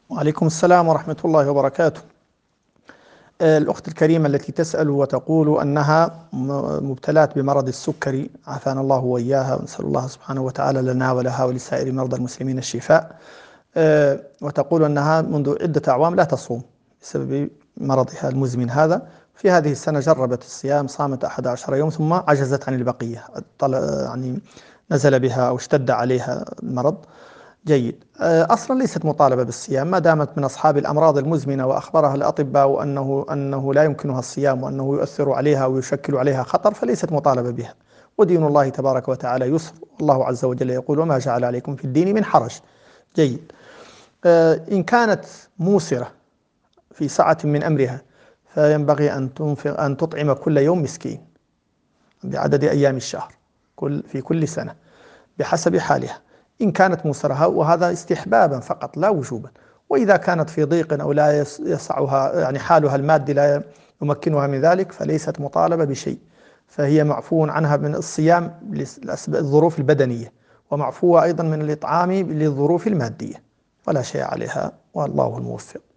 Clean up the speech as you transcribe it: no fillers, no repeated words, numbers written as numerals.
وعليكم السلام ورحمة الله وبركاته. الأخت الكريمة التي تسأل وتقول أنها مبتلاة بمرض السكري، عافانا الله وإياها، ونسأل الله سبحانه وتعالى لنا ولها ولسائر مرضى المسلمين الشفاء. وتقول أنها منذ عدة أعوام لا تصوم بسبب مرضها المزمن هذا. في هذه السنة جربت الصيام، صامت 11 يوم ثم عجزت عن البقية، يعني نزل بها أو اشتد عليها المرض. جيد. أصلا ليست مطالبة بالصيام ما دامت من أصحاب الأمراض المزمنة، وأخبرها الأطباء أنه لا يمكنها الصيام وأنه يؤثر عليها ويشكل عليها خطر، فليست مطالبة بها. ودين الله تبارك وتعالى يسر، الله عز وجل يقول: وما جعل عليكم في الدين من حرج. جيد. إن كانت موسرة في سعة من أمرها، فينبغي أن تطعم كل يوم مسكين بعدد أيام الشهر، في كل سنة بحسب حالها. إن كانت مسرها، وهذا استحبابا فقط لا وجوبا. وإذا كانت في ضيق أو لا يسعها، يعني حالها المادي لا يمكنها من ذلك، فليست مطالبة بشيء، فهي معفو عنها من الصيام للظروف البدنية، ومعفوة أيضا من الإطعام للظروف المادية، ولا شيء عليها، والله الموفق.